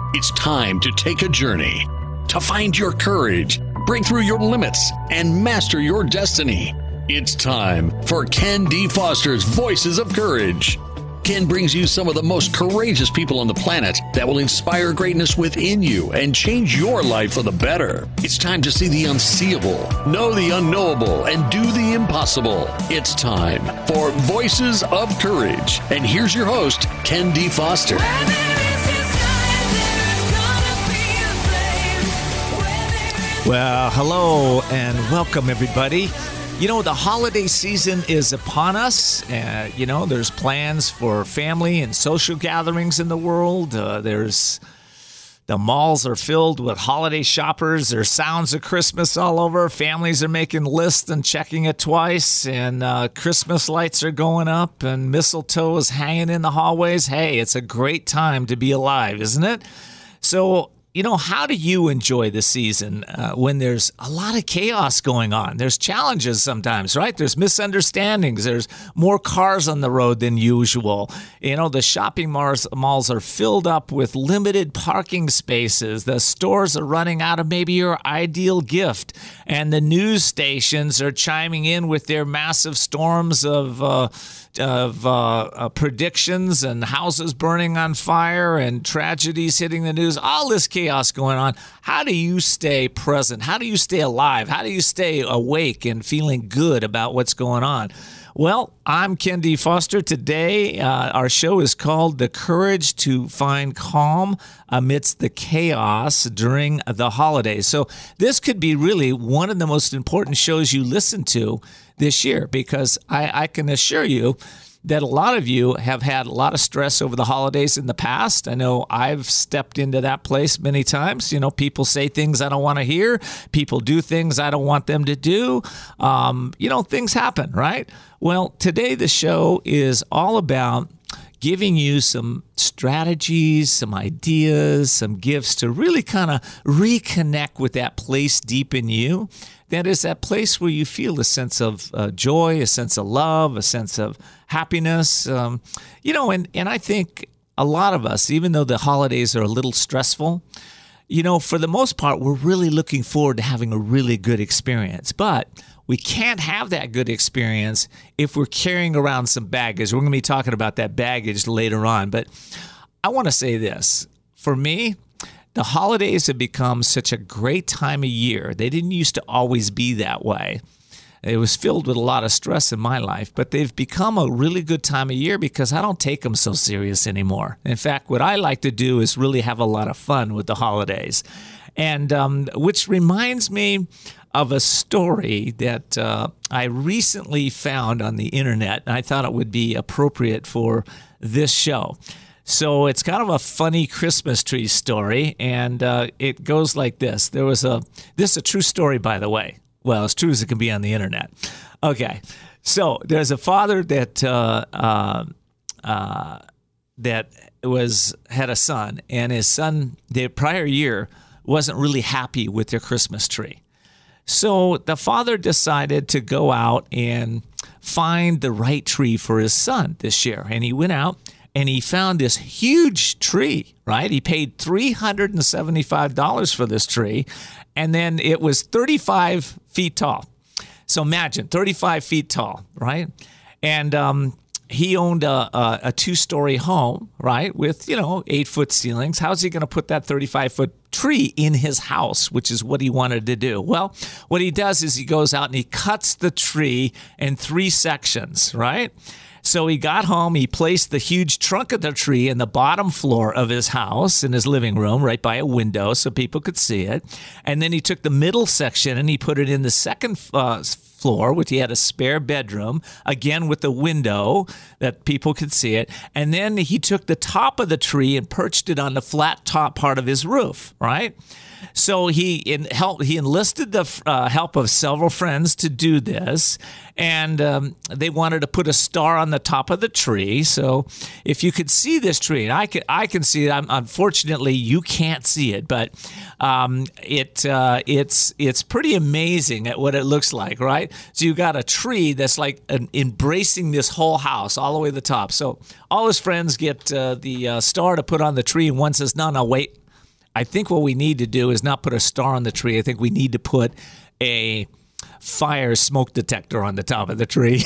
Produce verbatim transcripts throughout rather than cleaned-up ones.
It's time to take a journey, to find your courage, break through your limits, and master your destiny. It's time for Ken D. Foster's Voices of Courage. Ken brings you some of the most courageous people on the planet that will inspire greatness within you and change your life for the better. It's time to see the unseeable, know the unknowable, and do the impossible. It's time for Voices of Courage. And here's your host, Ken D. Foster. Well, hello and welcome, everybody. You know, the holiday season is upon us. Uh, you know, there's plans for family and social gatherings in the world. Uh, there's the malls are filled with holiday shoppers. There's sounds of Christmas all over. Families are making lists and checking it twice. And uh, Christmas lights are going up and mistletoe is hanging in the hallways. Hey, it's a great time to be alive, isn't it? So, you know, how do you enjoy the season uh, when there's a lot of chaos going on? There's challenges sometimes, right? There's misunderstandings. There's more cars on the road than usual. You know, the shopping malls, malls are filled up with limited parking spaces. The stores are running out of maybe your ideal gift. And the news stations are chiming in with their massive storms of uh, of uh, uh, predictions and houses burning on fire and tragedies hitting the news. All this chaos going on. How do you stay present? How do you stay alive? How do you stay awake and feeling good about what's going on? Well, I'm Ken D. Foster. Today, uh, our show is called The Courage to Find Calm Amidst the Chaos During the Holidays. So this could be really one of the most important shows you listen to this year, because I, I can assure you that a lot of you have had a lot of stress over the holidays in the past. I know I've stepped into that place many times. You know, people say things I don't want to hear. People do things I don't want them to do. Um, you know, things happen, right? Well, today the show is all about giving you some strategies, some ideas, some gifts to really kind of reconnect with that place deep in you. That is that place where you feel a sense of uh, joy, a sense of love, a sense of happiness. Um, you know, and, and I think a lot of us, even though the holidays are a little stressful, you know, for the most part, we're really looking forward to having a really good experience. But we can't have that good experience if we're carrying around some baggage. We're going to be talking about that baggage later on. But I want to say this. For me, the holidays have become such a great time of year. They didn't used to always be that way. It was filled with a lot of stress in my life, but they've become a really good time of year because I don't take them so serious anymore. In fact, what I like to do is really have a lot of fun with the holidays. And um, which reminds me of a story that uh, I recently found on the internet, and I thought it would be appropriate for this show. So it's kind of a funny Christmas tree story, and uh, it goes like this. There was a, this is a true story, by the way. Well, as true as it can be on the internet. Okay, so there's a father that uh, uh, uh, that was had a son, and his son the prior year wasn't really happy with their Christmas tree. So the father decided to go out and find the right tree for his son this year, and he went out. And he found this huge tree, right? He paid three hundred seventy-five dollars for this tree, and then it was thirty-five feet tall. So imagine, thirty-five feet tall, right? And um, he owned a, a, a two-story home, right, with, you know, eight-foot ceilings. How's he going to put that thirty-five-foot tree in his house, which is what he wanted to do? Well, what he does is he goes out and he cuts the tree in three sections, right? So he got home, he placed the huge trunk of the tree in the bottom floor of his house, in his living room, right by a window so people could see it. And then he took the middle section and he put it in the second uh, floor, which he had a spare bedroom, again with a window that people could see it. And then he took the top of the tree and perched it on the flat top part of his roof, right? So he in help, he enlisted the uh, help of several friends to do this, and um, they wanted to put a star on the top of the tree. So if you could see this tree, and I can, I can see it. I'm, unfortunately, you can't see it, but um, it uh, it's it's pretty amazing at what it looks like, right? So you got a tree that's like an, embracing this whole house all the way to the top. So all his friends get uh, the uh, star to put on the tree, and one says, "No, no, wait." I think what we need to do is not put a star on the tree. I think we need to put a fire smoke detector on the top of the tree.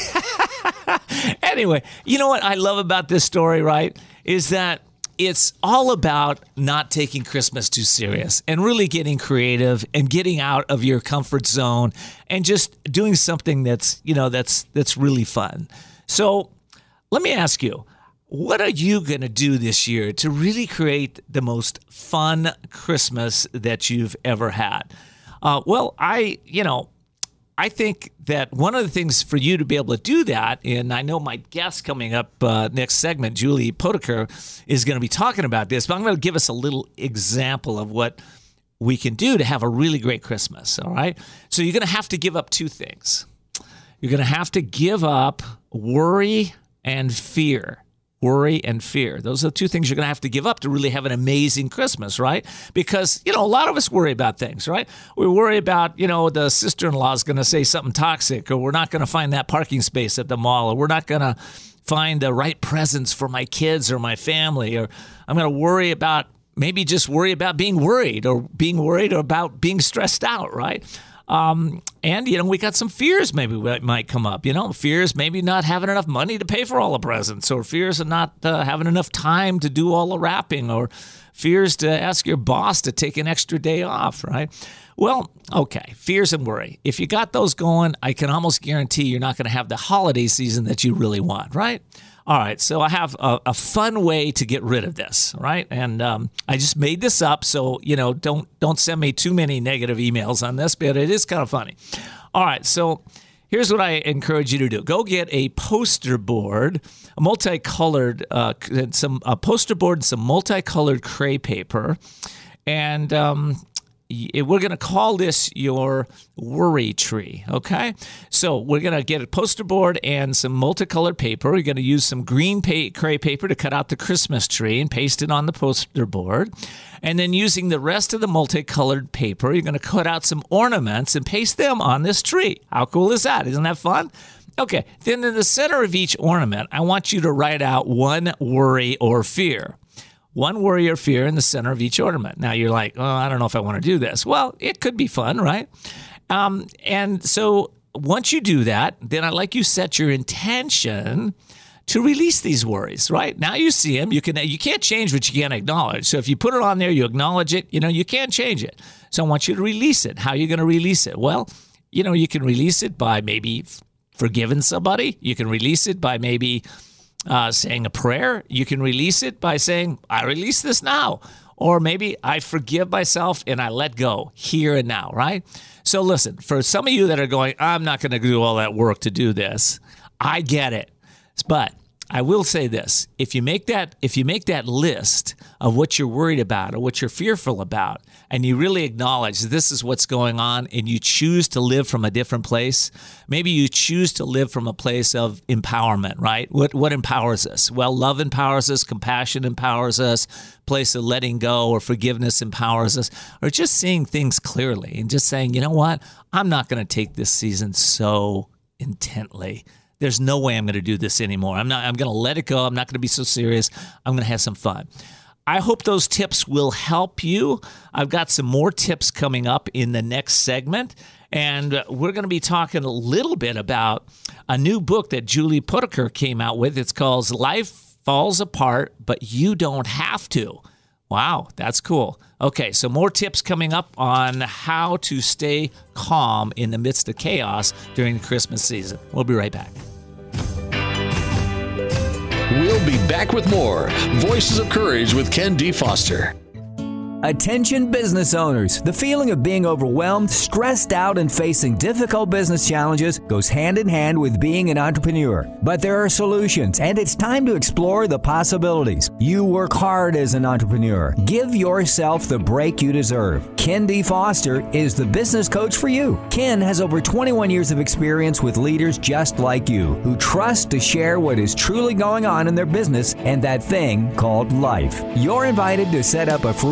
Anyway, you know what I love about this story, right, is that it's all about not taking Christmas too serious and really getting creative and getting out of your comfort zone and just doing something that's, you know, that's that's really fun. So let me ask you, what are you going to do this year to really create the most fun Christmas that you've ever had? Uh, well, I, you know, I think that one of the things for you to be able to do that, and I know my guest coming up uh, next segment, Julie Potaker, is going to be talking about this, but I'm going to give us a little example of what we can do to have a really great Christmas, all right? So you're going to have to give up two things. You're going to have to give up worry and fear. Worry and fear. Those are the two things you're going to have to give up to really have an amazing Christmas, right? Because, you know, a lot of us worry about things, right? We worry about, you know, the sister-in-law is going to say something toxic, or we're not going to find that parking space at the mall, or we're not going to find the right presents for my kids or my family, or I'm going to worry about, maybe just worry about being worried, or being worried about being stressed out, right? Um, and, you know, we got some fears maybe that might come up, you know, fears maybe not having enough money to pay for all the presents, or fears of not uh, having enough time to do all the wrapping, or fears to ask your boss to take an extra day off, right? Well, okay, fears and worry. If you got those going, I can almost guarantee you're not going to have the holiday season that you really want, right? All right, so I have a, a fun way to get rid of this, right? And um, I just made this up, so, you know, don't don't send me too many negative emails on this, but it is kind of funny. All right, so here's what I encourage you to do. Go get a poster board, a multicolored, uh, some a poster board and some multicolored cray paper, and um, we're going to call this your worry tree, okay? So we're going to get a poster board and some multicolored paper. We're going to use some green pa- cray paper to cut out the Christmas tree and paste it on the poster board. And then using the rest of the multicolored paper, you're going to cut out some ornaments and paste them on this tree. How cool is that? Isn't that fun? Okay, then in the center of each ornament, I want you to write out one worry or fear. One worry or fear in the center of each ornament. Now you're like, oh, I don't know if I want to do this. Well, it could be fun, right? Um, and so once you do that, then I'd like you set your intention to release these worries, right? Now you see them. You can you can't change what you can't acknowledge. So if you put it on there, you acknowledge it, you know, you can't change it. So I want you to release it. How are you going to release it? Well, you know, you can release it by maybe forgiving somebody. You can release it by maybe Uh, saying a prayer. You can release it by saying, I release this now. Or maybe I forgive myself and I let go here and now, right? So listen, for some of you that are going, I'm not going to do all that work to do this, I get it. But I will say this, if you make that if you make that list of what you're worried about or what you're fearful about, and you really acknowledge this is what's going on, and you choose to live from a different place, maybe you choose to live from a place of empowerment, right? What what empowers us? Well, love empowers us, compassion empowers us, place of letting go or forgiveness empowers us, or just seeing things clearly and just saying, you know what, I'm not going to take this season so intently. There's no way I'm going to do this anymore. I'm not. I'm going to let it go. I'm not going to be so serious. I'm going to have some fun. I hope those tips will help you. I've got some more tips coming up in the next segment, and we're going to be talking a little bit about a new book that Julie Potaker came out with. It's called Life Falls Apart, But You Don't Have to. Wow, that's cool. Okay, so more tips coming up on how to stay calm in the midst of chaos during the Christmas season. We'll be right back. We'll be back with more Voices of Courage with Ken D. Foster. Attention business owners. The feeling of being overwhelmed, stressed out, and facing difficult business challenges goes hand in hand with being an entrepreneur. But there are solutions, and it's time to explore the possibilities. You work hard as an entrepreneur. Give yourself the break you deserve. Ken D. Foster is the business coach for you. Ken has over twenty-one years of experience with leaders just like you, who trust to share what is truly going on in their business and that thing called life. You're invited to set up a free consultation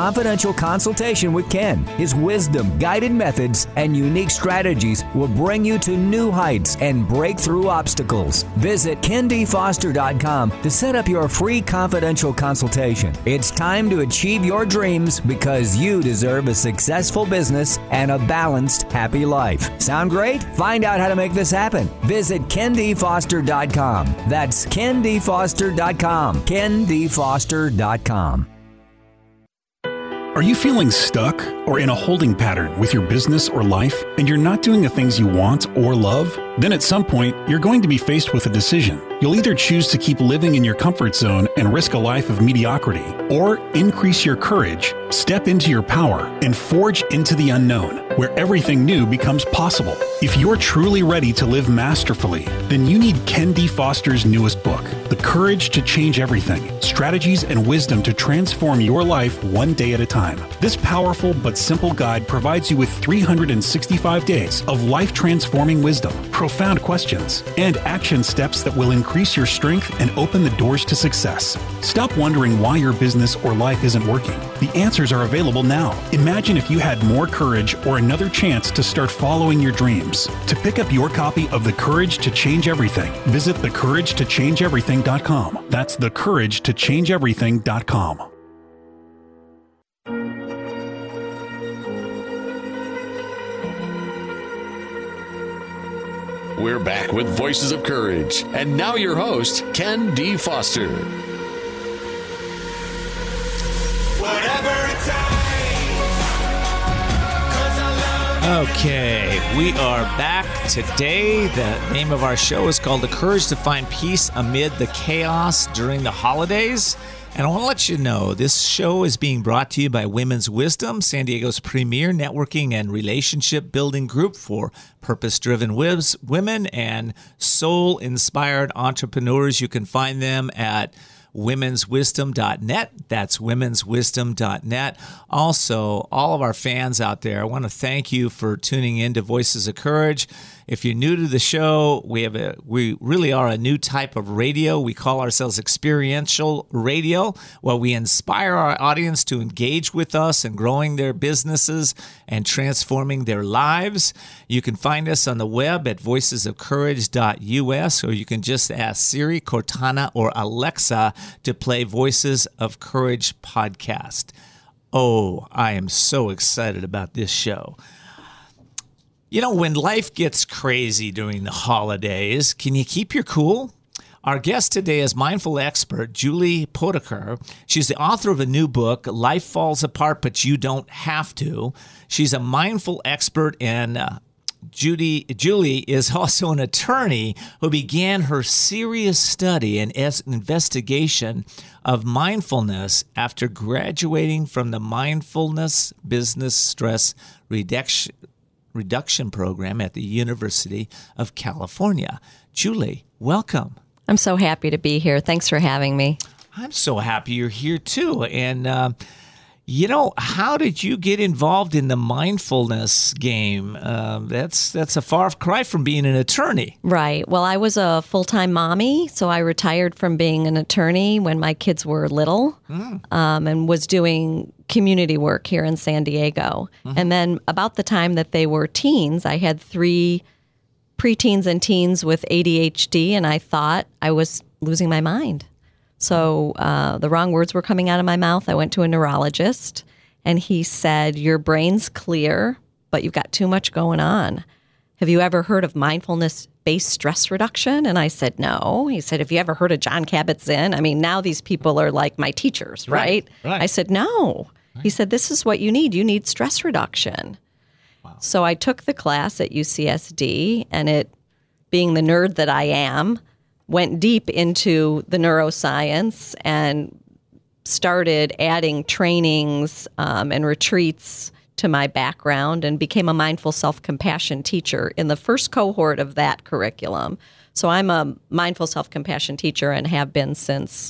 confidential consultation with Ken. His wisdom, guided methods, and unique strategies will bring you to new heights and break through obstacles. Visit ken d foster dot com to set up your free confidential consultation. It's time to achieve your dreams because you deserve a successful business and a balanced, happy life. Sound great? Find out how to make this happen. Visit ken d foster dot com. That's ken d foster dot com. ken d foster dot com. Are you feeling stuck or in a holding pattern with your business or life and you're not doing the things you want or love? Then at some point, you're going to be faced with a decision. You'll either choose to keep living in your comfort zone and risk a life of mediocrity, or increase your courage, step into your power, and forge into the unknown, where everything new becomes possible. If you're truly ready to live masterfully, then you need Ken D. Foster's newest book, The Courage to Change Everything, Strategies and Wisdom to Transform Your Life One Day at a Time. This powerful but simple guide provides you with three hundred sixty-five days of life-transforming wisdom, profound questions, and action steps that will increase your strength and open the doors to success. Stop wondering why your business or life isn't working. The answers are available now. Imagine if you had more courage or another chance to start following your dreams. To pick up your copy of The Courage to Change Everything, visit the courage to change everything dot com. That's the courage to change everything dot com. We're back with Voices of Courage. And now your host, Ken D. Foster. Okay, we are back today. The name of our show is called The Courage to Find Peace Amid the Chaos During the Holidays. And I want to let you know, this show is being brought to you by Women's Wisdom, San Diego's premier networking and relationship building group for purpose-driven women and soul-inspired entrepreneurs. You can find them at womens wisdom dot net. That's womens wisdom dot net. Also, all of our fans out there, I want to thank you for tuning in to Voices of Courage. If you're new to the show, we have a we really are a new type of radio. We call ourselves experiential radio, where we inspire our audience to engage with us in growing their businesses and transforming their lives. You can find us on the web at voices of courage dot u s, or you can just ask Siri, Cortana, or Alexa to play Voices of Courage podcast. Oh, I am so excited about this show. You know, when life gets crazy during the holidays, can you keep your cool? Our guest today is mindful expert Julie Podaker. She's the author of a new book, Life Falls Apart, But You Don't Have to. She's a mindful expert, and uh, Judy, Julie is also an attorney who began her serious study and investigation of mindfulness after graduating from the Mindfulness Business Stress Reduction reduction program at the University of California. Julie, welcome. I'm so happy to be here. Thanks for having me. I'm so happy you're here too. And, uh, you know, how did you get involved in the mindfulness game? Uh, that's that's a far cry from being an attorney. Right. Well, I was a full-time mommy, so I retired from being an attorney when my kids were little, mm. um, and was doing community work here in San Diego. Mm-hmm. And then about the time that they were teens, I had three preteens and teens with A D H D, and I thought I was losing my mind. So uh, the wrong words were coming out of my mouth. I went to a neurologist, and he said, your brain's clear, but you've got too much going on. Have you ever heard of mindfulness-based stress reduction? And I said, no. He said, have you ever heard of Jon Kabat-Zinn? I mean, now these people are like my teachers, right? Right. right. I said, no. Right. He said, this is what you need. You need stress reduction. Wow. So I took the class at U C S D, and it, being the nerd that I am, went deep into the neuroscience and started adding trainings um, and retreats to my background, and became a mindful self-compassion teacher in the first cohort of that curriculum. So I'm a mindful self-compassion teacher and have been since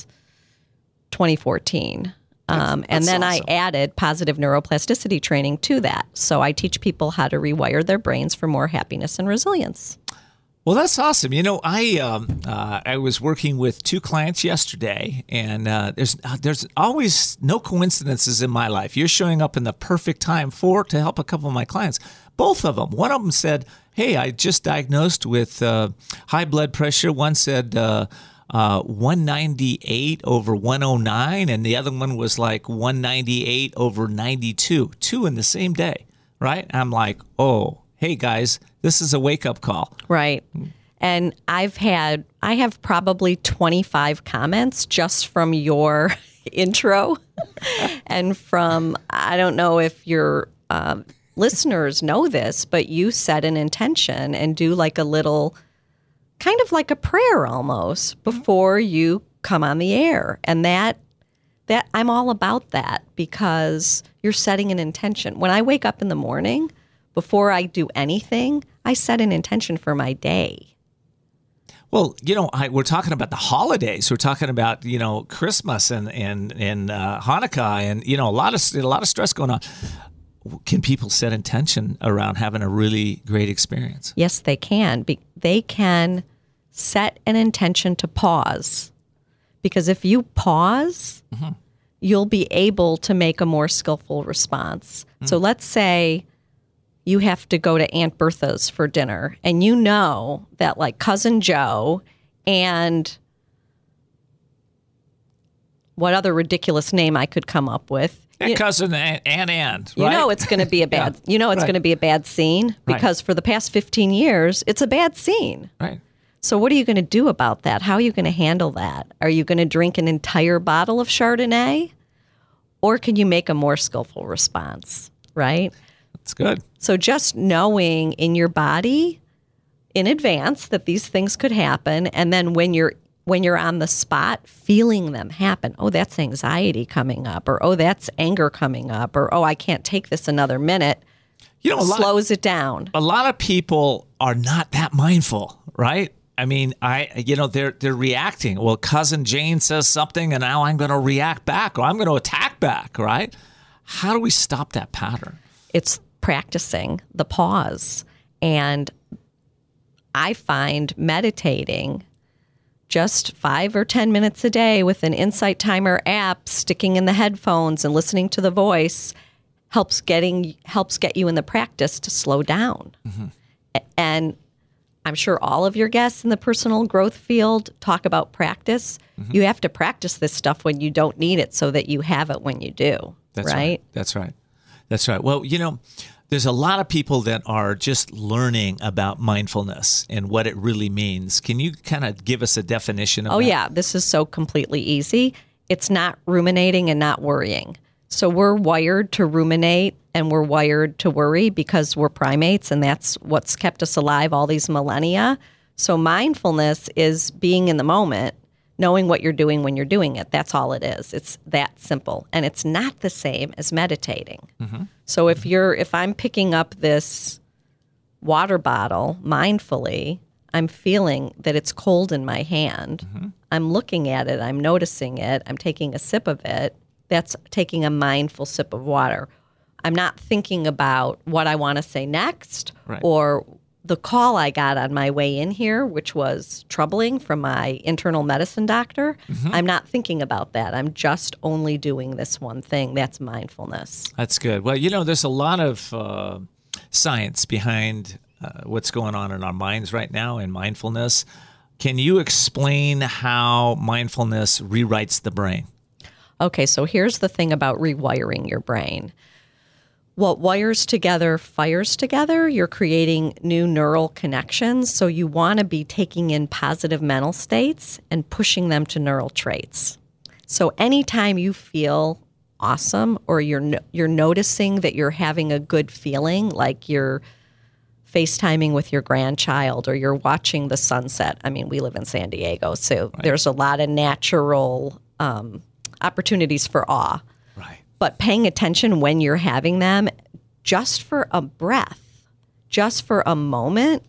twenty fourteen. Um, and then awesome. I added positive neuroplasticity training to that. So I teach people how to rewire their brains for more happiness and resilience. Well, that's awesome. You know, I um, uh, I was working with two clients yesterday, and uh, there's uh, there's always no coincidences in my life. You're showing up in the perfect time for to help a couple of my clients. Both of them. One of them said, "Hey, I just diagnosed with uh, high blood pressure." One said uh, uh, one ninety-eight over one oh nine, and the other one was like one ninety-eight over ninety-two. Two in the same day, right? I'm like, oh. Hey guys, this is a wake-up call. Right. And I've had, I have probably twenty-five comments just from your intro and from, I don't know if your um, listeners know this, but you set an intention and do like a little, kind of like a prayer almost before you come on the air. And that, that I'm all about that because you're setting an intention. When I wake up in the morning, before I do anything, I set an intention for my day. Well, you know, I, we're talking about the holidays. We're talking about, you know, Christmas and and and uh, Hanukkah, and you know, a lot of a lot of stress going on. Can people set intention around having a really great experience? Yes, they can. Be- they can set an intention to pause, because if you pause, mm-hmm. you'll be able to make a more skillful response. Mm-hmm. So let's say you have to go to Aunt Bertha's for dinner, and you know that like Cousin Joe and what other ridiculous name I could come up with. And you, cousin Aunt Ann, right? You know it's going to be a bad. yeah, you know it's right. going to be a bad scene because right. for the past fifteen years, it's a bad scene. Right. So what are you going to do about that? How are you going to handle that? Are you going to drink an entire bottle of Chardonnay, or can you make a more skillful response? Right. That's good. So just knowing in your body in advance that these things could happen, and then when you're when you're on the spot, feeling them happen. Oh, that's anxiety coming up, or oh, that's anger coming up, or oh, I can't take this another minute. You know, a lot, slows it down. A lot of people are not that mindful, right? I mean, I you know they're they're reacting. Well, Cousin Jane says something, and now I'm going to react back, or I'm going to attack back, right? How do we stop that pattern? It's practicing the pause. And I find meditating just five or ten minutes a day with an Insight Timer app, sticking in the headphones and listening to the voice helps getting helps get you in the practice to slow down. Mm-hmm. And I'm sure all of your guests in the personal growth field talk about practice. Mm-hmm. You have to practice this stuff when you don't need it so that you have it when you do. That's right? right. That's right. That's right. Well, you know, there's a lot of people that are just learning about mindfulness and what it really means. Can you kind of give us a definition of oh, that? Oh, yeah. This is so completely easy. It's not ruminating and not worrying. So we're wired to ruminate and we're wired to worry because we're primates, and that's what's kept us alive all these millennia. So mindfulness is being in the moment, knowing what you're doing when you're doing it. That's all it is. It's that simple. And it's not the same as meditating. Mm-hmm. So if you're, if I'm picking up this water bottle mindfully, I'm feeling that it's cold in my hand. Mm-hmm. I'm looking at it. I'm noticing it. I'm taking a sip of it. That's taking a mindful sip of water. I'm not thinking about what I want to say next right. or the call I got on my way in here, which was troubling from my internal medicine doctor. Mm-hmm. I'm not thinking about that. I'm just only doing this one thing. That's mindfulness. That's good. Well, you know, there's a lot of uh, science behind uh, what's going on in our minds right now in mindfulness. Can you explain how mindfulness rewrites the brain? Okay, so here's the thing about rewiring your brain. What wires together fires together. You're creating new neural connections. So you want to be taking in positive mental states and pushing them to neural traits. So anytime you feel awesome, or you're no, you're noticing that you're having a good feeling, like you're FaceTiming with your grandchild or you're watching the sunset. I mean, we live in San Diego, so right. there's a lot of natural um, opportunities for awe. Right. But paying attention when you're having them, just for a breath, just for a moment,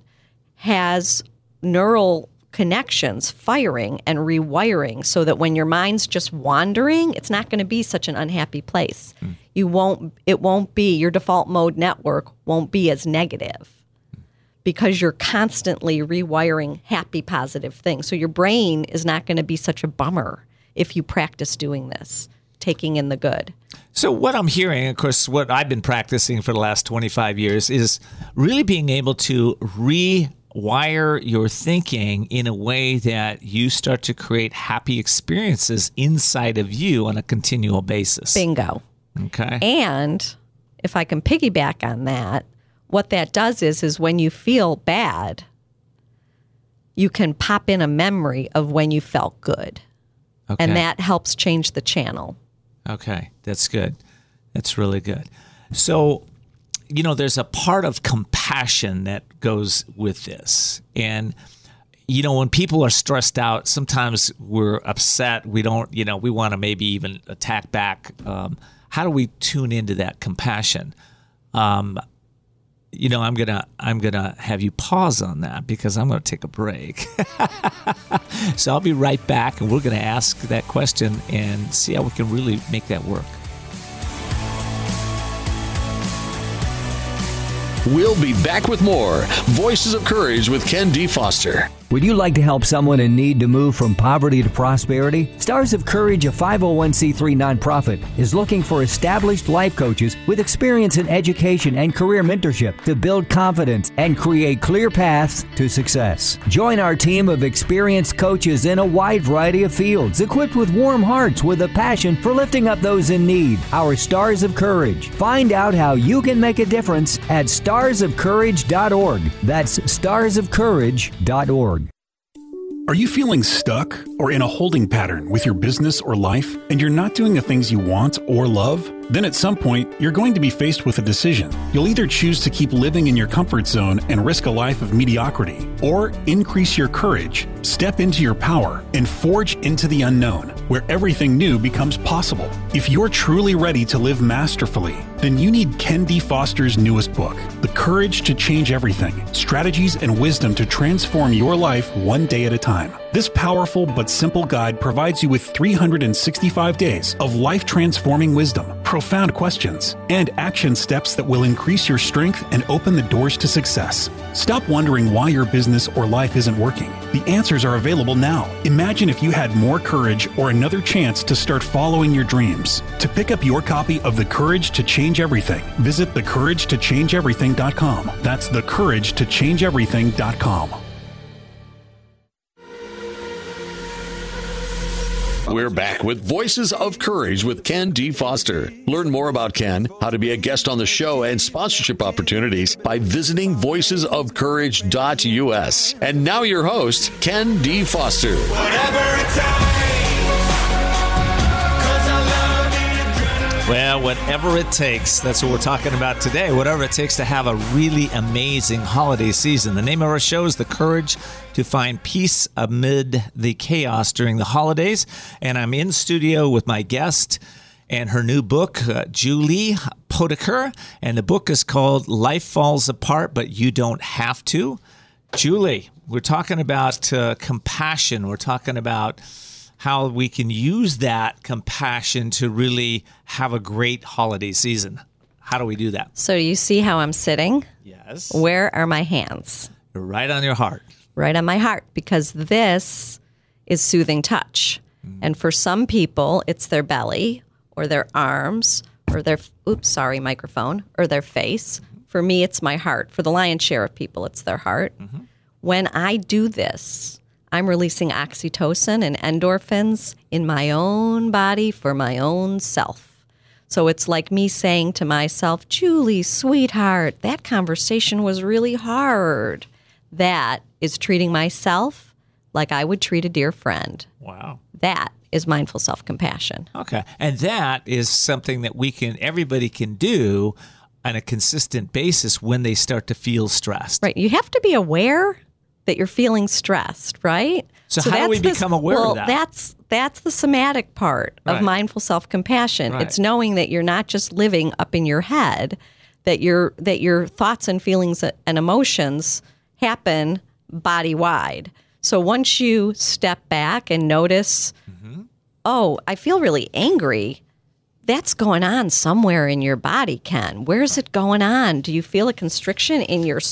has neural connections firing and rewiring so that when your mind's just wandering, it's not going to be such an unhappy place. Mm. You won't, it won't be, your default mode network won't be as negative because you're constantly rewiring happy, positive things. So your brain is not going to be such a bummer if you practice doing this, taking in the good. So what I'm hearing, of course, what I've been practicing for the last twenty-five years is really being able to rewire your thinking in a way that you start to create happy experiences inside of you on a continual basis. Bingo. Okay. And if I can piggyback on that, what that does is, is when you feel bad, you can pop in a memory of when you felt good. Okay. And that helps change the channel. Okay, that's good. That's really good. So, you know, there's a part of compassion that goes with this. And, you know, when people are stressed out, sometimes we're upset. We don't, you know, we want to maybe even attack back. Um, how do we tune into that compassion? Um, you know, I'm gonna I'm gonna have you pause on that because I'm gonna take a break. So I'll be right back, and we're gonna ask that question and see how we can really make that work. We'll be back with more Voices of Courage with Ken D. Foster. Would you like to help someone in need to move from poverty to prosperity? Stars of Courage, a five oh one c three nonprofit, is looking for established life coaches with experience in education and career mentorship to build confidence and create clear paths to success. Join our team of experienced coaches in a wide variety of fields, equipped with warm hearts with a passion for lifting up those in need. Our Stars of Courage. Find out how you can make a difference at stars of courage dot org. That's stars of courage dot org. Are you feeling stuck or in a holding pattern with your business or life, and you're not doing the things you want or love? Then at some point, you're going to be faced with a decision. You'll either choose to keep living in your comfort zone and risk a life of mediocrity, or increase your courage, step into your power, and forge into the unknown, where everything new becomes possible. If you're truly ready to live masterfully, then you need Ken D. Foster's newest book, The Courage to Change Everything, Strategies and Wisdom to Transform Your Life One Day at a Time. This powerful but simple guide provides you with three hundred sixty-five days of life-transforming wisdom, profound questions, and action steps that will increase your strength and open the doors to success. Stop wondering why your business or life isn't working. The answers are available now. Imagine if you had more courage or another chance to start following your dreams. To pick up your copy of The Courage to Change Everything, visit the courage to change everything dot com. That's the courage to change everything dot com. We're back with Voices of Courage with Ken D. Foster. Learn more about Ken, how to be a guest on the show, and sponsorship opportunities by visiting voices of courage dot u s. And now your host, Ken D. Foster. Whatever it takes. Well, whatever it takes, that's what we're talking about today. Whatever it takes to have a really amazing holiday season. The name of our show is The Courage to Find Peace Amid the Chaos During the Holidays. And I'm in studio with my guest and her new book, uh, Julie Podaker. And the book is called Life Falls Apart, But You Don't Have to. Julie, we're talking about uh, compassion. We're talking about how we can use that compassion to really have a great holiday season. How do we do that? So you see how I'm sitting? Yes. Where are my hands? Right on your heart. Right on my heart, because this is soothing touch. Mm. And for some people, it's their belly or their arms or their, oops, sorry, microphone, or their face. Mm-hmm. For me, it's my heart. For the lion's share of people, it's their heart. Mm-hmm. When I do this, I'm releasing oxytocin and endorphins in my own body for my own self. So it's like me saying to myself, Julie, sweetheart, that conversation was really hard. That is treating myself like I would treat a dear friend. Wow. That is mindful self-compassion. Okay. And that is something that we can, everybody can do on a consistent basis when they start to feel stressed. Right. You have to be aware that you're feeling stressed, right? So, so how do we become this, aware well, of that? That's that's the somatic part of right. mindful self-compassion. Right. It's knowing that you're not just living up in your head, that your that your thoughts and feelings and emotions happen body-wide. So once you step back and notice, mm-hmm. oh, I feel really angry, that's going on somewhere in your body, Ken. Where's it going on? Do you feel a constriction in your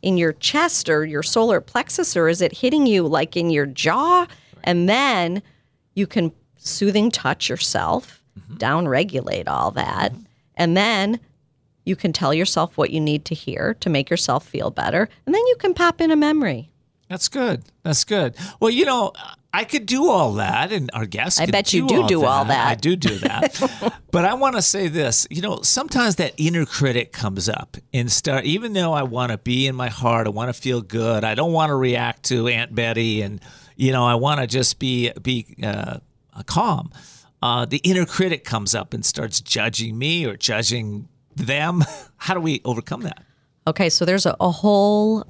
in your chest or your solar plexus, or is it hitting you like in your jaw? And then you can soothing touch yourself, mm-hmm. down regulate all that. Mm-hmm. And then you can tell yourself what you need to hear to make yourself feel better. And then you can pop in a memory. That's good. That's good. Well, you know, I could do all that, and our guests I could bet you do do all do that. all that. I do do that. But I want to say this. You know, sometimes that inner critic comes up and start, even though I want to be in my heart, I want to feel good, I don't want to react to Aunt Betty, and, you know, I want to just be, be uh, calm. Uh, the inner critic comes up and starts judging me or judging them. How do we overcome that? Okay, so there's a, a whole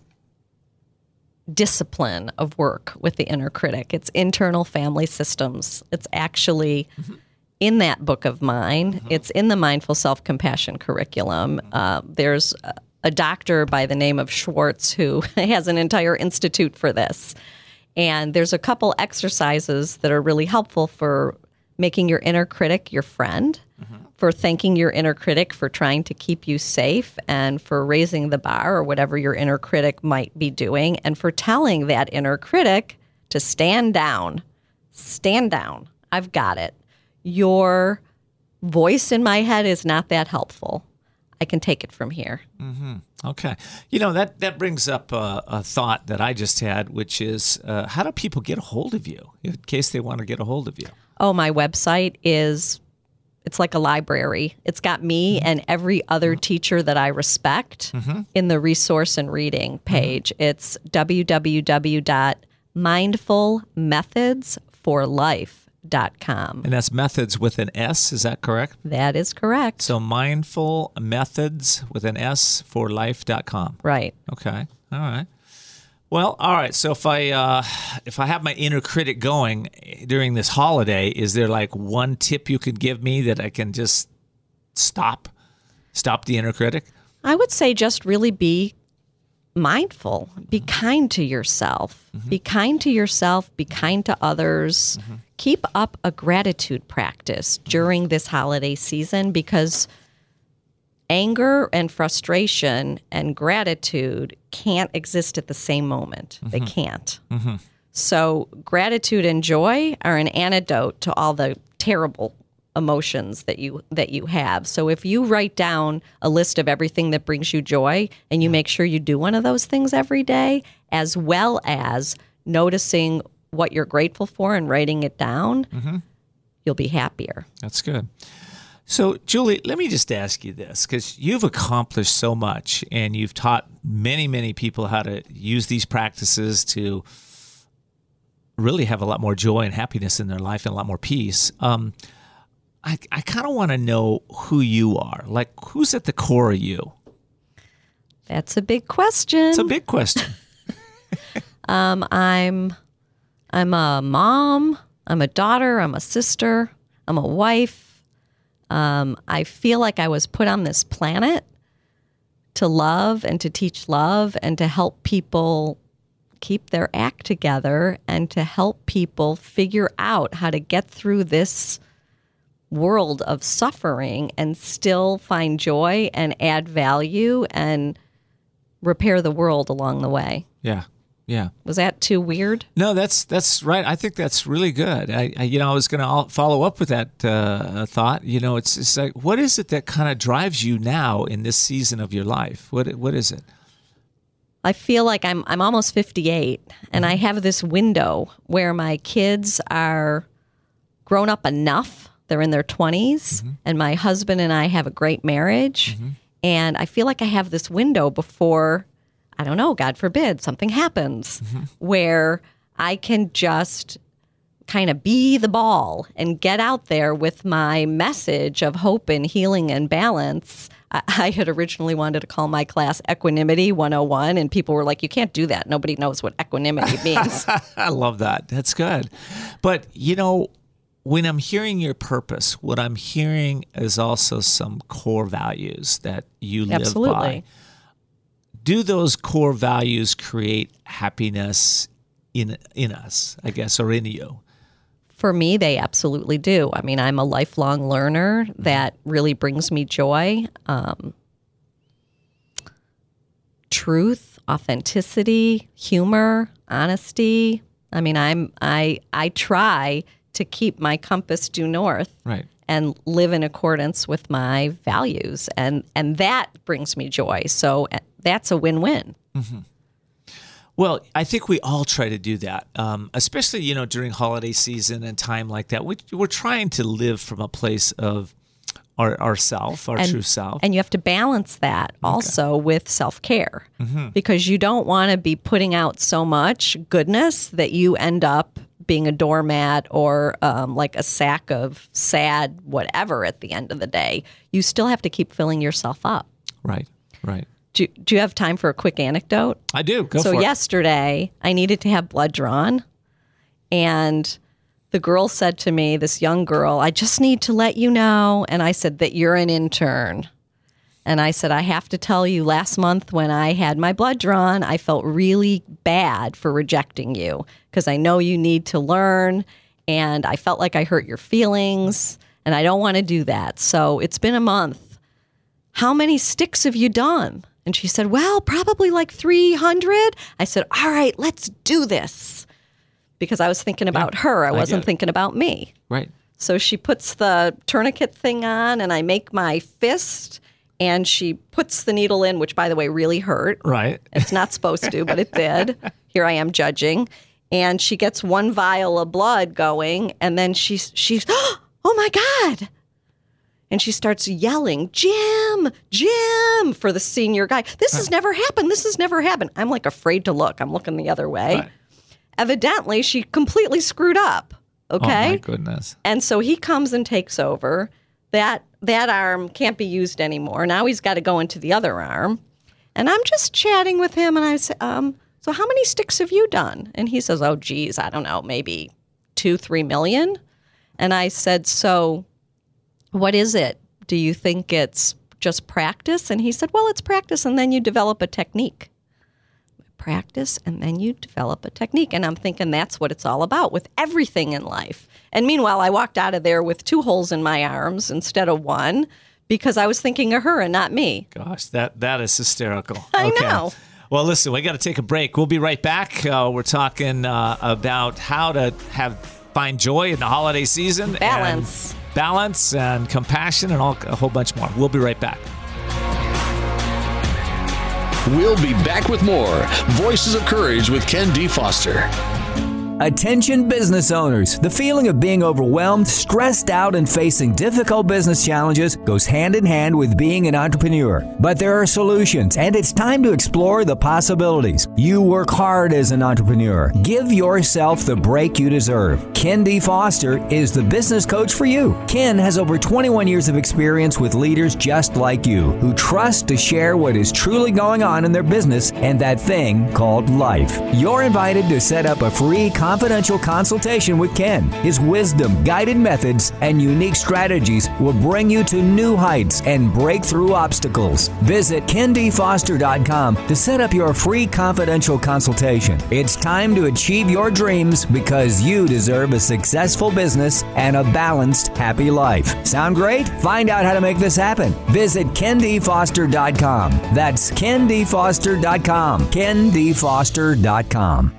discipline of work with the inner critic. It's internal family systems. It's actually mm-hmm. in that book of mine. Mm-hmm. It's in the Mindful Self-Compassion curriculum. Mm-hmm. Uh, there's a, a doctor by the name of Schwartz who has an entire institute for this. And there's a couple exercises that are really helpful for making your inner critic your friend, mm-hmm. for thanking your inner critic for trying to keep you safe, and for raising the bar or whatever your inner critic might be doing, and for telling that inner critic to stand down. Stand down. I've got it. Your voice in my head is not that helpful. I can take it from here. Mm-hmm. Okay. You know, that, that brings up a, a thought that I just had, which is uh, how do people get a hold of you in case they want to get a hold of you? Oh, my website is, it's like a library. It's got me mm-hmm. and every other mm-hmm. teacher that I respect mm-hmm. in the resource and reading page. Mm-hmm. It's w w w dot mindful methods for life dot com. And that's methods with an S, is that correct? That is correct. So mindful methods with an S for life dot com. Right. Okay. All right. Well, all right. So if I uh, if I have my inner critic going during this holiday, is there like one tip you could give me that I can just stop, stop the inner critic? I would say just really be mindful. Be mm-hmm. kind to yourself. Mm-hmm. Be kind to yourself. Be kind to others. Mm-hmm. Keep up a gratitude practice during this holiday season, because anger and frustration and gratitude can't exist at the same moment. Mm-hmm. They can't. Mm-hmm. So gratitude and joy are an antidote to all the terrible emotions that you that you have. So if you write down a list of everything that brings you joy, and you make sure you do one of those things every day, as well as noticing what you're grateful for and writing it down, mm-hmm. you'll be happier. That's good. So, Julie, let me just ask you this, because you've accomplished so much, and you've taught many, many people how to use these practices to really have a lot more joy and happiness in their life and a lot more peace. Um, I, I kind of want to know who you are. Like, who's at the core of you? That's a big question. It's a big question. um, I'm, I'm a mom. I'm a daughter. I'm a sister. I'm a wife. Um, I feel like I was put on this planet to love and to teach love and to help people keep their act together and to help people figure out how to get through this world of suffering and still find joy and add value and repair the world along the way. Yeah. Yeah. Was that too weird? No, that's that's right. I think that's really good. I, I you know, I was going to follow up with that uh, thought. You know, it's it's like, what is it that kind of drives you now in this season of your life? What what is it? I feel like I'm I'm almost fifty-eight, and I have this window where my kids are grown up enough. They're in their twenties, mm-hmm. and my husband and I have a great marriage. Mm-hmm. And I feel like I have this window before, I don't know, God forbid, something happens, mm-hmm. where I can just kind of be the ball and get out there with my message of hope and healing and balance. I, I had originally wanted to call my class Equanimity one oh one, and people were like, you can't do that. Nobody knows what equanimity means. I love that. That's good. But, you know, when I'm hearing your purpose, what I'm hearing is also some core values that you live Absolutely. by. Do those core values create happiness in in us, I guess, or in you? For me, they absolutely do. I mean, I'm a lifelong learner. That really brings me joy. Um, truth, authenticity, humor, honesty. I mean, I'm I I try to keep my compass due north. Right. And live in accordance with my values. And and that brings me joy. So that's a win-win. Mm-hmm. Well, I think we all try to do that, um, especially, you know, during holiday season and time like that. We, we're trying to live from a place of our ourself, our and, true self. And you have to balance that also okay. with self-care mm-hmm. because you don't want to be putting out so much goodness that you end up being a doormat or um, like a sack of sad whatever at the end of the day. You still have to keep filling yourself up. Right, right. Do, do you have time for a quick anecdote? I do. Go so for it. Yesterday, I needed to have blood drawn, and the girl said to me, this young girl, I just need to let you know, and I said, that you're an intern. And I said, I have to tell you, last month when I had my blood drawn, I felt really bad for rejecting you because I know you need to learn, and I felt like I hurt your feelings, and I don't want to do that. So it's been a month. How many sticks have you done? And she said, well, probably like three hundred. I said, all right, let's do this. Because I was thinking about yeah, her. I I wasn't thinking about me. Right. So she puts the tourniquet thing on, and I make my fist, and she puts the needle in, which, by the way, really hurt. Right. It's not supposed to, but it did. Here I am judging. And she gets one vial of blood going, and then she's, she's oh, my God. And she starts yelling, Jim, Jim, for the senior guy. This has never happened. This has never happened. I'm like afraid to look. I'm looking the other way. Right. Evidently, she completely screwed up. Okay. Oh, my goodness. And so he comes and takes over. That that arm can't be used anymore. Now he's got to go into the other arm. And I'm just chatting with him, and I say, um, so how many sticks have you done? And he says, oh, geez, I don't know, maybe two, three million. And I said, so what is it? Do you think it's just practice? And he said, well, it's practice, and then you develop a technique. Practice, and then you develop a technique. And I'm thinking that's what it's all about with everything in life. And meanwhile, I walked out of there with two holes in my arms instead of one because I was thinking of her and not me. Gosh, that that is hysterical. I okay. know. Well, listen, we got to take a break. We'll be right back. Uh, we're talking uh, about how to have find joy in the holiday season. Balance. And balance and compassion and all, a whole bunch more. We'll be right back. We'll be back with more Voices of Courage with Ken D. Foster. Attention business owners. The feeling of being overwhelmed, stressed out, and facing difficult business challenges goes hand in hand with being an entrepreneur. But there are solutions, and it's time to explore the possibilities. You work hard as an entrepreneur. Give yourself the break you deserve. Ken D. Foster is the business coach for you. Ken has over twenty-one years of experience with leaders just like you, who trust to share what is truly going on in their business and that thing called life. You're invited to set up a free confidential consultation with Ken. His wisdom, guided methods, and unique strategies will bring you to new heights and break through obstacles. Visit ken d foster dot com to set up your free confidential consultation. It's time to achieve your dreams because you deserve a successful business and a balanced, happy life. Sound great? Find out how to make this happen. Visit ken d foster dot com. That's ken d foster dot com. ken d foster dot com.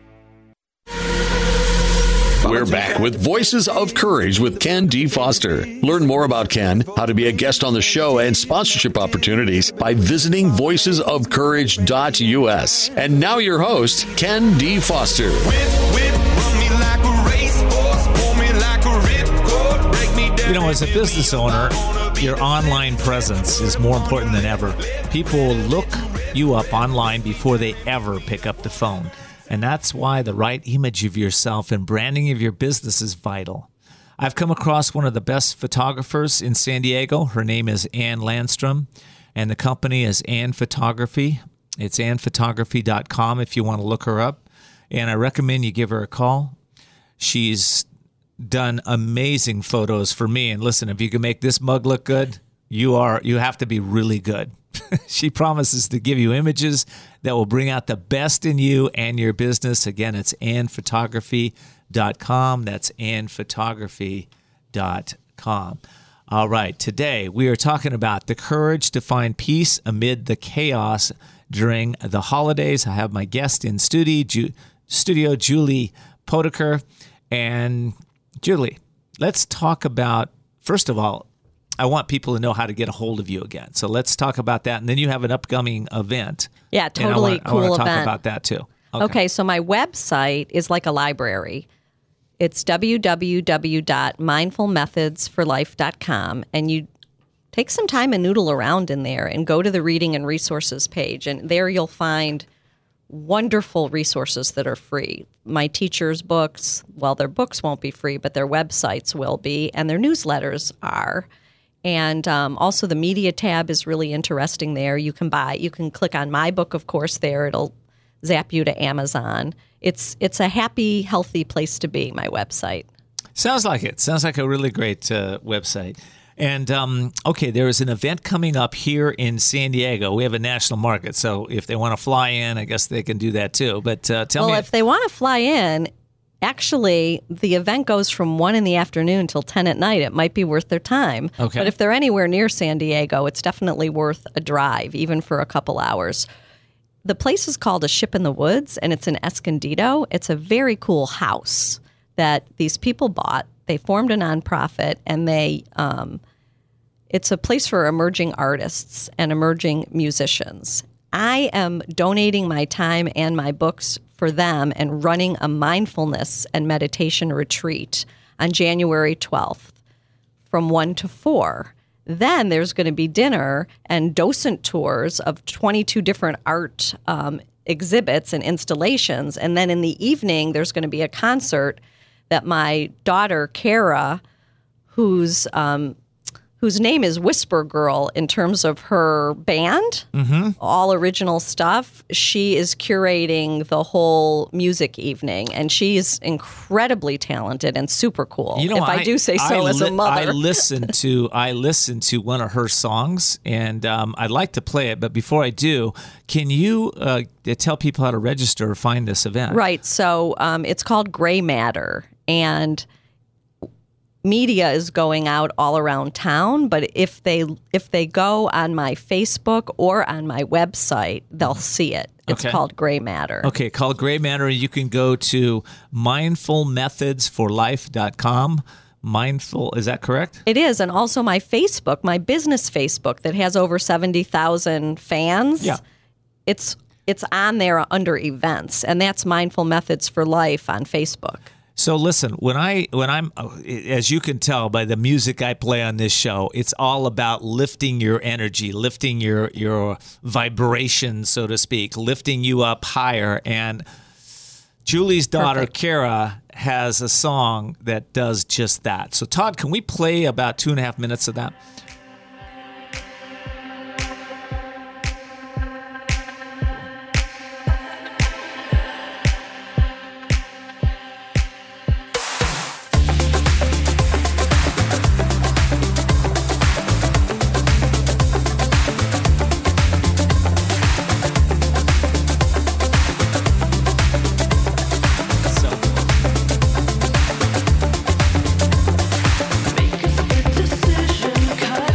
We're back with Voices of Courage with Ken D. Foster. Learn more about Ken, how to be a guest on the show, and sponsorship opportunities by visiting voices of courage dot u s. And now your host, Ken D. Foster. You know, as a business owner, your online presence is more important than ever. People look you up online before they ever pick up the phone. And that's why the right image of yourself and branding of your business is vital. I've come across one of the best photographers in San Diego. Her name is Ann Landstrom, and the company is Ann Photography. It's ann photography dot com if you want to look her up. And I recommend you give her a call. She's done amazing photos for me. And listen, if you can make this mug look good, you are you have to be really good. She promises to give you images that will bring out the best in you and your business. Again, it's ann photography dot com. That's ann photography dot com. All right, today we are talking about the courage to find peace amid the chaos during the holidays. I have my guest in studio, Ju- studio Julie Podaker. And Julie, let's talk about, first of all, I want people to know how to get a hold of you again. So let's talk about that. And then you have an upcoming event. Yeah, totally and I want, cool I want to talk event. about that too. Okay. Okay. So my website is like a library. It's w w w dot mindful methods for life dot com. And you take some time and noodle around in there and go to the reading and resources page. And there you'll find wonderful resources that are free. My teachers' books, well, their books won't be free, but their websites will be, and their newsletters are. And um, also the media tab is really interesting there. You can buy, you can click on my book, of course, there. It'll zap you to Amazon. It's it's a happy, healthy place to be, my website. Sounds like it. Sounds like a really great uh, website. And, um, okay, there is an event coming up here in San Diego. We have a national market, so if they want to fly in, I guess they can do that too. But uh, tell well, me. Well, if they want to fly in, actually, the event goes from one in the afternoon till ten at night. It might be worth their time. Okay. But if they're anywhere near San Diego, it's definitely worth a drive, even for a couple hours. The place is called A Ship in the Woods, and it's in Escondido. It's a very cool house that these people bought. They formed a nonprofit, and they um, it's a place for emerging artists and emerging musicians. I am donating my time and my books for them and running a mindfulness and meditation retreat on January twelfth from one to four. Then there's going to be dinner and docent tours of twenty-two different art um, exhibits and installations. And then in the evening, there's going to be a concert that my daughter, Kara, who's um, whose name is Whisper Girl in terms of her band, mm-hmm. all original stuff. She is curating the whole music evening, and she's incredibly talented and super cool. You know, if I, I do say so I as li- a mother. I listened to I listened to one of her songs, and um, I'd like to play it. But before I do, can you uh, tell people how to register or find this event? Right. So um, it's called Gray Matter, and media is going out all around town, but if they if they go on my Facebook or on my website, they'll see it. It's Okay. called Gray Matter. Okay, called Gray Matter. You can go to mindful methods for life dot com. Mindful, is that correct? It is, and also my Facebook, my business Facebook that has over seventy thousand fans. Yeah. It's it's on there under events, and that's Mindful Methods for Life on Facebook. So listen, when I when I'm as you can tell by the music I play on this show, it's all about lifting your energy, lifting your your vibration, so to speak, lifting you up higher. And Julie's daughter Perfect. Kara has a song that does just that. So Todd, can we play about two and a half minutes of that? Make a split decision, cut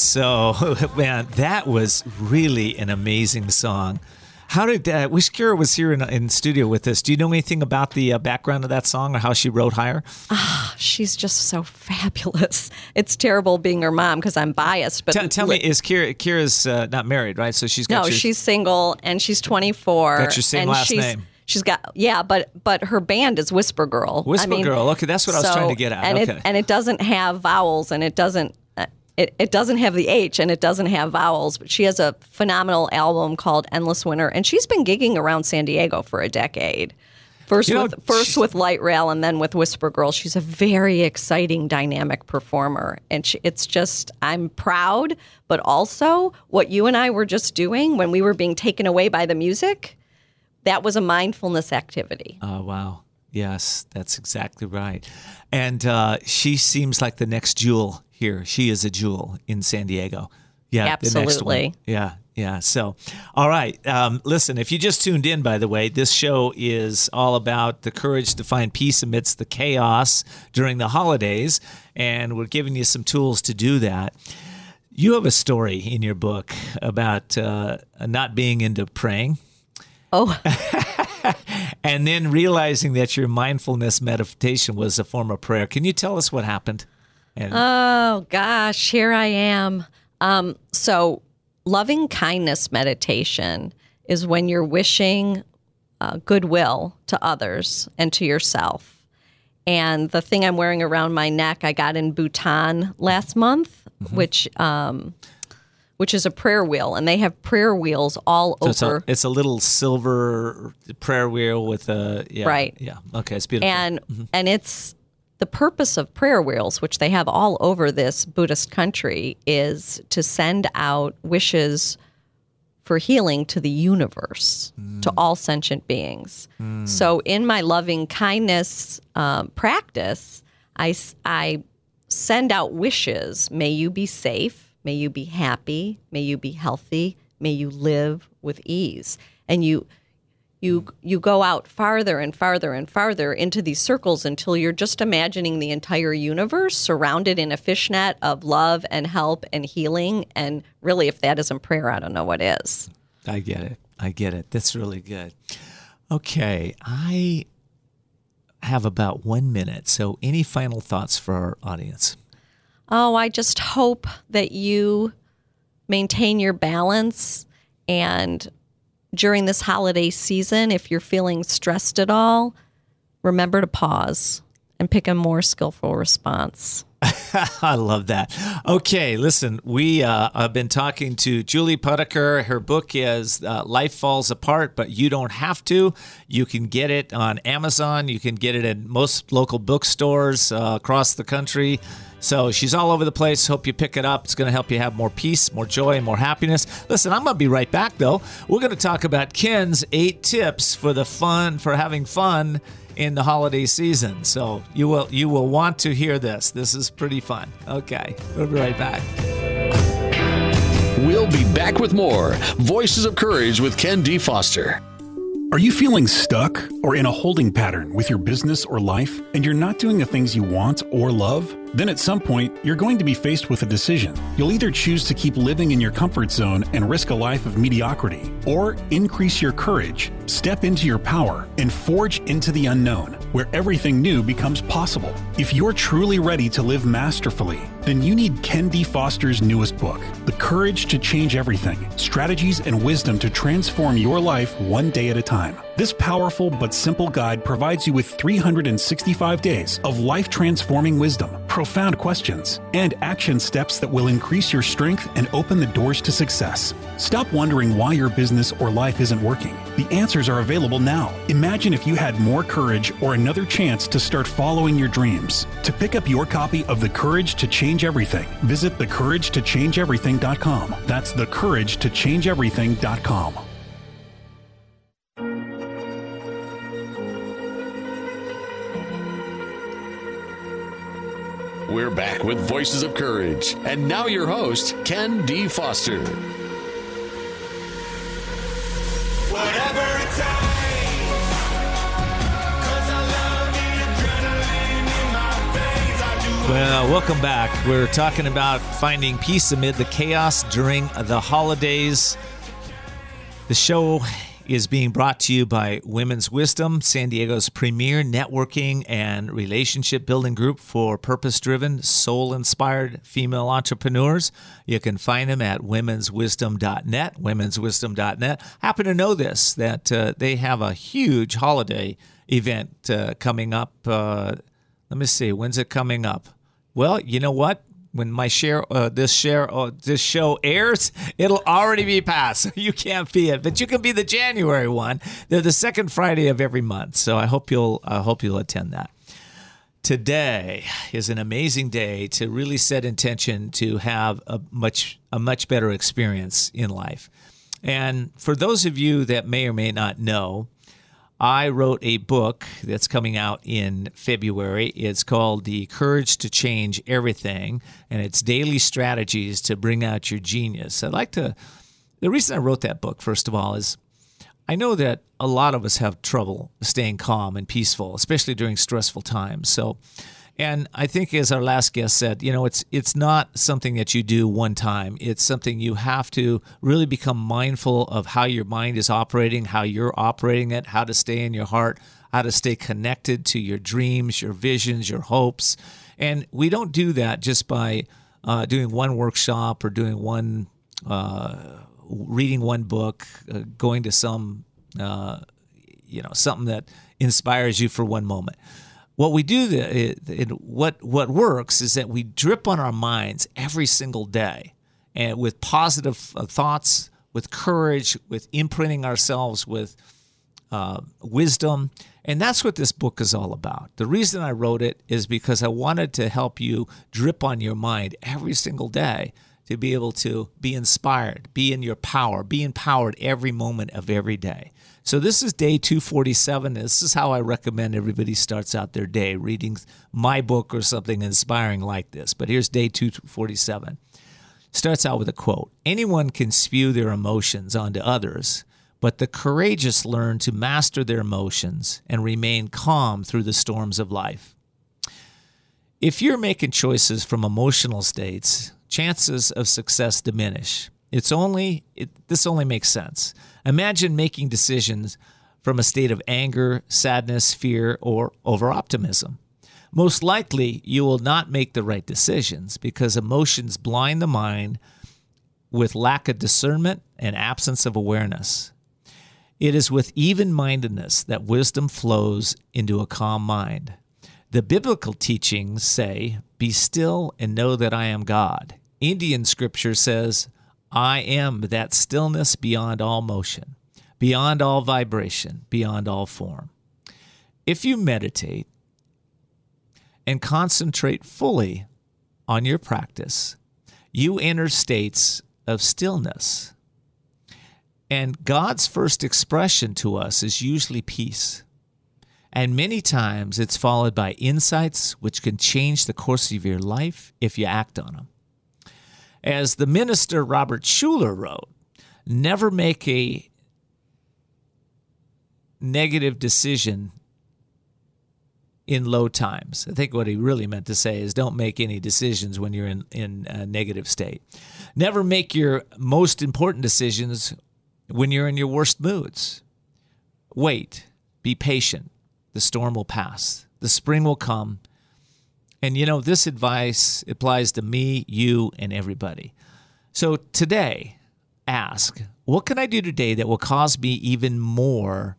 So, man, that was really an amazing song. How did, uh, wish Kira was here in, in studio with us. Do you know anything about the uh, background of that song or how she wrote Higher? Ah, she's just so fabulous. It's terrible being her mom because I'm biased. But Tell, tell li- me, is Kira, Kira's uh, not married, right? So she's got No, your, she's single and she's twenty-four. got your same and last she's, name. She's got, yeah, but but her band is Whisper Girl. Whisper I mean, Girl. Okay, that's what I was so- trying to get at. And Okay. it, and it doesn't have vowels and it doesn't. It, it doesn't have the H and it doesn't have vowels, but she has a phenomenal album called Endless Winter, and she's been gigging around San Diego for a decade. First You know, with first with Light Rail and then with Whisper Girl. She's a very exciting, dynamic performer, and she, it's just I'm proud, but also what you and I were just doing when we were being taken away by the music, that was a mindfulness activity. Oh, wow. Yes, that's exactly right. And uh, she seems like the next jewel here. She is a jewel in San Diego. Yeah, the next one. Absolutely. Yeah, yeah. So, all right. Um, listen, if you just tuned in, by the way, this show is all about the courage to find peace amidst the chaos during the holidays, and we're giving you some tools to do that. You have a story in your book about uh, not being into praying. Oh, And then realizing that your mindfulness meditation was a form of prayer. Can you tell us what happened? And oh gosh, here I am. Um, so, loving kindness meditation is when you're wishing uh, goodwill to others and to yourself. And the thing I'm wearing around my neck, I got in Bhutan last month, mm-hmm. which um, which is a prayer wheel, and they have prayer wheels all so it's, over. a, it's a little silver prayer wheel with a yeah, Right. Yeah. Okay, it's beautiful. And mm-hmm. and it's the purpose of prayer wheels, which they have all over this Buddhist country, is to send out wishes for healing to the universe, mm. to all sentient beings. Mm. So in my loving kindness um, practice, I, I send out wishes. May you be safe. May you be happy. May you be healthy. May you live with ease. And you you you go out farther and farther and farther into these circles until you're just imagining the entire universe surrounded in a fishnet of love and help and healing. And really, if that isn't prayer, I don't know what is. I get it. I get it. That's really good. Okay, I have about one minute. So any final thoughts for our audience? Oh, I just hope that you maintain your balance, and during this holiday season, if you're feeling stressed at all, remember to pause and pick a more skillful response. I love that. Okay, listen, we uh, have been talking to Julie Puttaker. Her book is uh, Life Falls Apart, but you don't have to. You can get it on Amazon. You can get it in most local bookstores uh, across the country. So she's all over the place. Hope you pick it up. It's going to help you have more peace, more joy, and more happiness. Listen, I'm going to be right back, though. We're going to talk about Ken's eight tips for the fun, for having fun in the holiday season. So you will you will want to hear this. This is pretty fun. Okay, we'll be right back. We'll be back with more Voices of Courage with Ken D. Foster. Are you feeling stuck or in a holding pattern with your business or life, and you're not doing the things you want or love? Then at some point, you're going to be faced with a decision. You'll either choose to keep living in your comfort zone and risk a life of mediocrity, or increase your courage, step into your power, and forge into the unknown, where everything new becomes possible. If you're truly ready to live masterfully, then you need Ken D. Foster's newest book, The Courage to Change Everything, Strategies and Wisdom to Transform Your Life One Day at a Time. This powerful but simple guide provides you with three hundred sixty-five days of life-transforming wisdom, profound questions, and action steps that will increase your strength and open the doors to success. Stop wondering why your business or life isn't working. The answers are available now. Imagine if you had more courage or another chance to start following your dreams. To pick up your copy of The Courage to Change Everything, visit the courage to change everything dot com. That's the courage to change everything dot com. We're back with Voices of Courage. And now your host, Ken D. Foster. Whatever it takes, 'cause I love the adrenaline in my veins. I do Well, welcome back. We're talking about finding peace amid the chaos during the holidays. The show is being brought to you by Women's Wisdom, San Diego's premier networking and relationship building group for purpose-driven, soul-inspired female entrepreneurs. You can find them at womens wisdom dot net, womens wisdom dot net. Happen to know this, that uh, they have a huge holiday event uh, coming up. Uh, let me see, when's it coming up? Well, you know what? When my share, uh, this share, uh, this show airs, it'll already be past. So you can't be it, but you can be the January one. They're the second Friday of every month. So I hope you'll, I hope you'll attend that. Today is an amazing day to really set intention to have a much, a much better experience in life. And for those of you that may or may not know, I wrote a book that's coming out in February. It's called The Courage to Change Everything, and it's daily strategies to bring out your genius. I'd like to, the reason I wrote that book, first of all, is I know that a lot of us have trouble staying calm and peaceful, especially during stressful times. So, and I think as our last guest said, you know, it's it's not something that you do one time. It's something you have to really become mindful of how your mind is operating, how you're operating it, how to stay in your heart, how to stay connected to your dreams, your visions, your hopes. And we don't do that just by uh, doing one workshop or doing one, uh, reading one book, uh, going to some, uh, you know, something that inspires you for one moment. What we do, the, it, what what works is that we drip on our minds every single day, and with positive thoughts, with courage, with imprinting ourselves with uh, wisdom, and that's what this book is all about. The reason I wrote it is because I wanted to help you drip on your mind every single day to be able to be inspired, be in your power, be empowered every moment of every day. So this is day two forty-seven. This is how I recommend everybody starts out their day, reading my book or something inspiring like this. But here's day two forty-seven. Starts out with a quote. Anyone can spew their emotions onto others, but the courageous learn to master their emotions and remain calm through the storms of life. If you're making choices from emotional states, chances of success diminish. It's only it, this only makes sense. Imagine making decisions from a state of anger, sadness, fear, or over-optimism. Most likely, you will not make the right decisions because emotions blind the mind with lack of discernment and absence of awareness. It is with even-mindedness that wisdom flows into a calm mind. The biblical teachings say, "Be still and know that I am God." Indian scripture says, I am that stillness beyond all motion, beyond all vibration, beyond all form. If you meditate and concentrate fully on your practice, you enter states of stillness. And God's first expression to us is usually peace. And many times it's followed by insights which can change the course of your life if you act on them. As the minister Robert Schuller wrote, never make a negative decision in low times. I think what he really meant to say is don't make any decisions when you're in, in a negative state. Never make your most important decisions when you're in your worst moods. Wait, be patient. The storm will pass. The spring will come. And, you know, this advice applies to me, you, and everybody. So today, ask, what can I do today that will cause me even more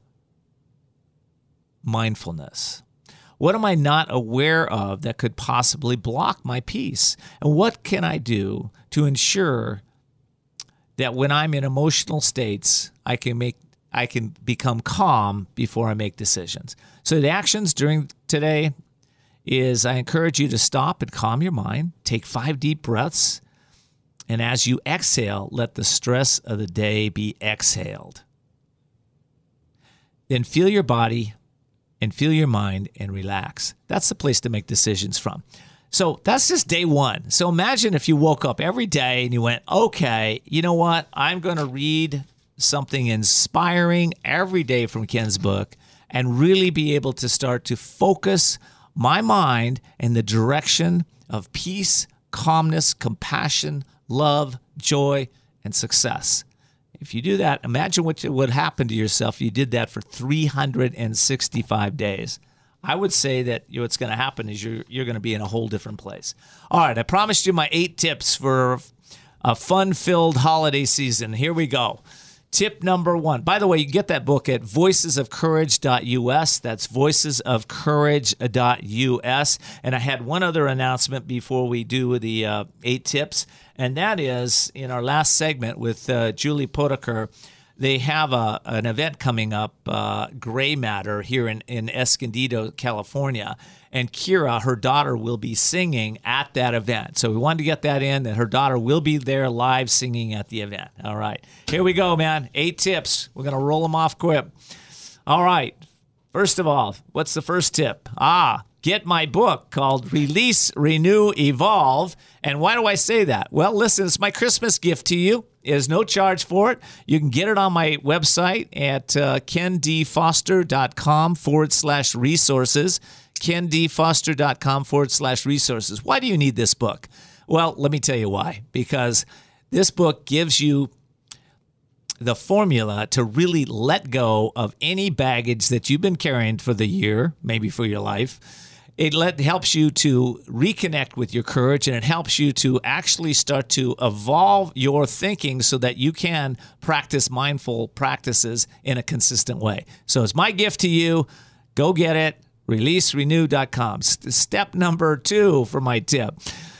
mindfulness? What am I not aware of that could possibly block my peace? And what can I do to ensure that when I'm in emotional states, I can make I can become calm before I make decisions? So the actions during today is I encourage you to stop and calm your mind, take five deep breaths, and as you exhale, let the stress of the day be exhaled. Then feel your body and feel your mind and relax. That's the place to make decisions from. So that's just day one. So imagine if you woke up every day and you went, okay, you know what? I'm going to read something inspiring every day from Ken's book and really be able to start to focus my mind in the direction of peace, calmness, compassion, love, joy, and success. If you do that, imagine what would happen to yourself if you did that for three hundred sixty-five days. I would say that what's going to happen is you're you're going to be in a whole different place. All right, I promised you my eight tips for a fun-filled holiday season. Here we go. Tip number one. By the way, you can get that book at voices of courage dot U S. That's voices of courage dot U S. And I had one other announcement before we do the uh, eight tips, and that is in our last segment with uh, Julie Podaker. They have a, an event coming up, uh, Gray Matter, here in, in Escondido, California. And Kira, her daughter, will be singing at that event. So we wanted to get that in, that her daughter will be there live singing at the event. All right. Here we go, man. Eight tips. We're going to roll them off quick. All right. First of all, what's the first tip? Ah, get my book called Release, Renew, Evolve. And why do I say that? Well, listen, it's my Christmas gift to you. There's no charge for it. You can get it on my website at uh, kendfoster.com forward slash resources. kendfoster.com forward slash resources. Why do you need this book? Well, let me tell you why. Because this book gives you the formula to really let go of any baggage that you've been carrying for the year, maybe for your life. It let, helps you to reconnect with your courage, and it helps you to actually start to evolve your thinking so that you can practice mindful practices in a consistent way. So it's my gift to you. Go get it. release renew dot com. Step number two for my tip.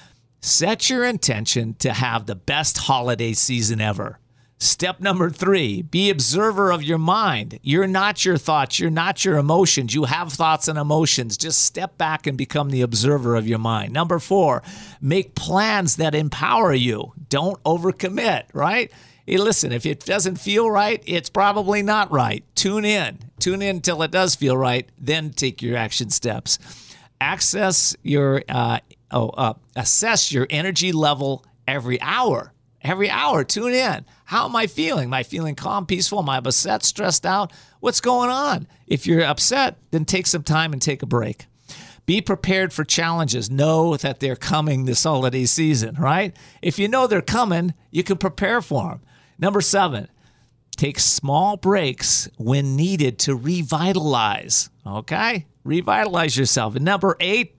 Set your intention to have the best holiday season ever. Step number three, be observer of your mind. You're not your thoughts. You're not your emotions. You have thoughts and emotions. Just step back and become the observer of your mind. Number four, make plans that empower you. Don't overcommit, right? Hey, listen, if it doesn't feel right, it's probably not right. Tune in. Tune in until it does feel right. Then take your action steps. Access your, uh, oh, uh, assess your energy level every hour. Every hour, tune in. How am I feeling? Am I feeling calm, peaceful? Am I upset, stressed out? What's going on? If you're upset, then take some time and take a break. Be prepared for challenges. Know that they're coming this holiday season, right? If you know they're coming, you can prepare for them. Number seven, take small breaks when needed to revitalize, okay? Revitalize yourself. And number eight,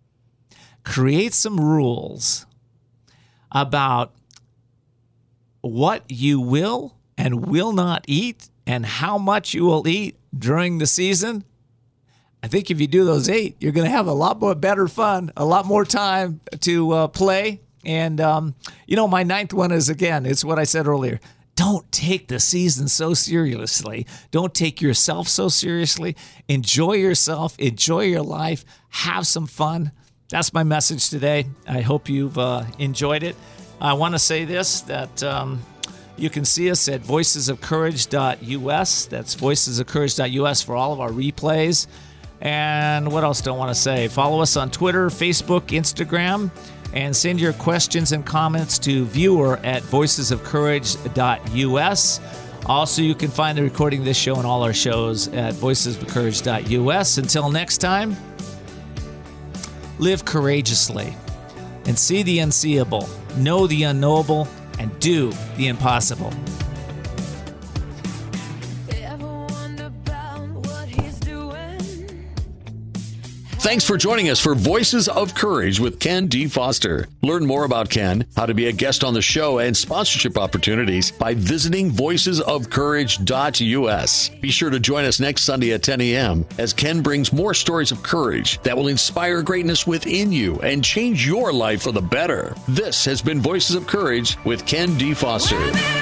create some rules about what you will and will not eat and how much you will eat during the season. I think if you do those eight, you're going to have a lot more better fun, a lot more time to uh, play. And, um, you know, my ninth one is, again, it's what I said earlier. Don't take the season so seriously. Don't take yourself so seriously. Enjoy yourself. Enjoy your life. Have some fun. That's my message today. I hope you've uh, enjoyed it. I want to say this, that um, you can see us at voices of courage dot U S. That's voices of courage dot U S for all of our replays. And what else do I want to say? Follow us on Twitter, Facebook, Instagram, and send your questions and comments to viewer at voices of courage dot U S. Also, you can find the recording of this show and all our shows at voices of courage dot U S. Until next time, live courageously and see the unseeable, know the unknowable, and do the impossible. Thanks for joining us for Voices of Courage with Ken D. Foster. Learn more about Ken, how to be a guest on the show, and sponsorship opportunities by visiting voices of courage dot U S. Be sure to join us next Sunday at ten a.m. as Ken brings more stories of courage that will inspire greatness within you and change your life for the better. This has been Voices of Courage with Ken D. Foster.